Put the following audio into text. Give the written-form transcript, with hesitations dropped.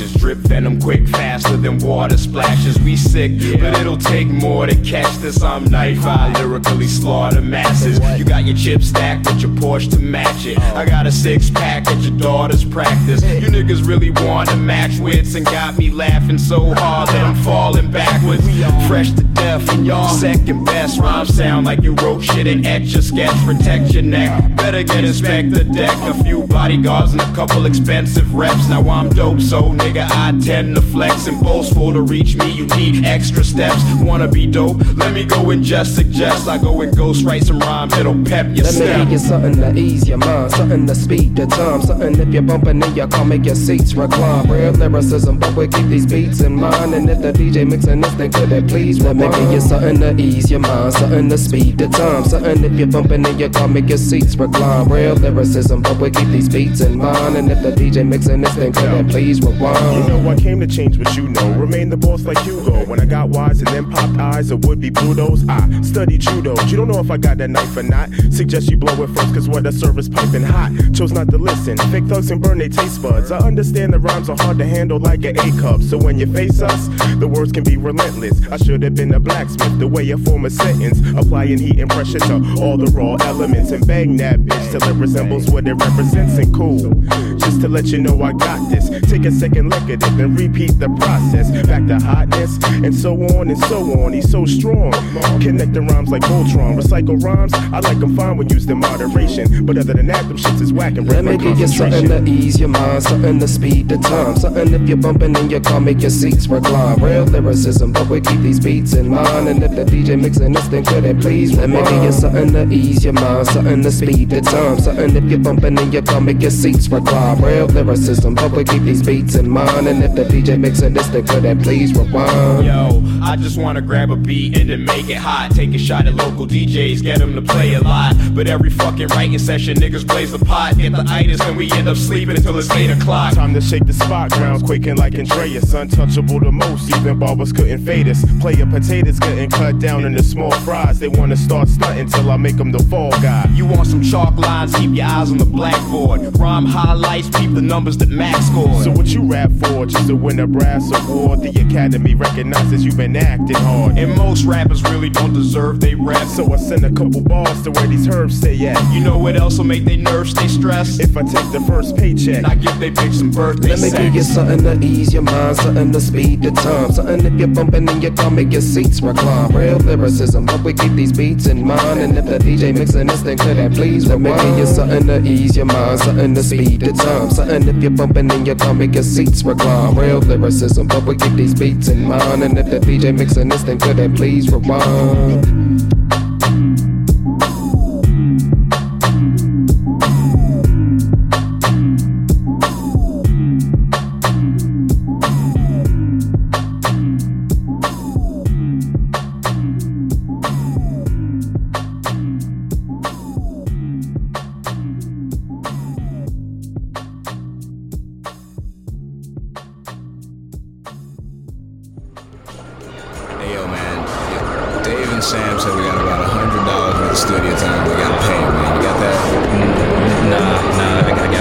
matches. Drip venom quick, faster than water splashes. We sick, but it'll take more to catch this. I'm knife, I lyrically slaughter masses. You got your chip stacked with your Porsche to match it. I got a 6-pack at your daughter's practice. You niggas really want to match wits and got me laughing so hard that I'm falling backwards. Fresh to death, y'all second best. Rhymes sound like you wrote shit and etch your sketch. Protect your neck, better get Inspector Deck. A few bodyguards and a couple expensive reps. Now I'm dope, so nigga I tend to flex. And boastful to reach me, you need extra steps. Wanna be dope? Let me go and just suggest I go and ghost write some rhymes, it'll pep your step. Let me give you something to ease your mind, something to speed the time, something if you're bumping in your car, make your seats recline. Real lyricism, but we keep these beats in mind. And if the DJ mixing this thing, could it please rewind? Let me give you something to ease your mind, something to speed the time, something if you're bumping in your car, make your seats recline. Real lyricism, but we keep these beats in mind. And if the DJ mixing this thing, could it please rewind? You know I came to change what you know, remain the boss like Hugo. When I got wise and then popped eyes of would-be Plutos, I studied judo. You don't know if I got that knife or not. Suggest you blow it first, cause what I serve is piping hot. Chose not to listen, fake thugs and burn their taste buds. I understand the rhymes are hard to handle like an A-cup. So when you face us, the words can be relentless. I should have been a blacksmith, the way I form a sentence. Applying heat and pressure to all the raw elements. And bang that bitch till it resembles what it represents. And cool, just to let you know I got this. Take a second look at it and repeat the process. Back to hotness, and so on and so on. He's so strong, connecting rhymes like Voltron. Recycle rhymes, I like them fine when used in moderation. But other than that, them shits is whack and let me give you something to ease your mind, something to speed the time, something if you're bumping in your car, make your seats recline. Real lyricism, but we keep these beats in mind. And if the DJ mixing this thing, could it please rewind? Let me give you something to ease your mind, something to speed the time, something if you're bumping in your car, make your seats recline. Real lyricism, but we keep these beats in mind. And if the DJ mixing this thing, could it please rewind? Yo, I just wanna grab a beat and then make it hot. Take a shot at local DJs, get them to play a lot. But every fucking writing session, niggas blaze the pot. Get the itis and we end up sleeping until it's 8 o'clock. Time to shake the spot, ground quaking like Andreas. Untouchable the most, even barbers couldn't fade us. Player potatoes getting cut down into small fries. They wanna start stunting till I make them the fall guy. You want some chalk lines, keep your eyes on the blackboard. Rhyme highlights, keep the numbers that Max scored. So what you rap for? Just to win a brass award? The Academy recognizes you've been acting hard. And most rappers really don't deserve they rap. So I send a couple bars to where these herbs stay at. You know what else will make they nerves stay stressed? If I take the first paycheck, I give they bitch some birthday let me sex. give you something to ease your mind, something to speed the time, something if you're bumping in your car, make your seats recline. Real lyricism, but we keep these beats in mind. And if the DJ mixing this thing, could that please rewind? Let me give you something to ease your mind, something to speed the time, something if you're bumping in your car, make your seats recline. Real lyricism, but we keep these beats in mind. And if the DJ mixing this thing, could that please rewind?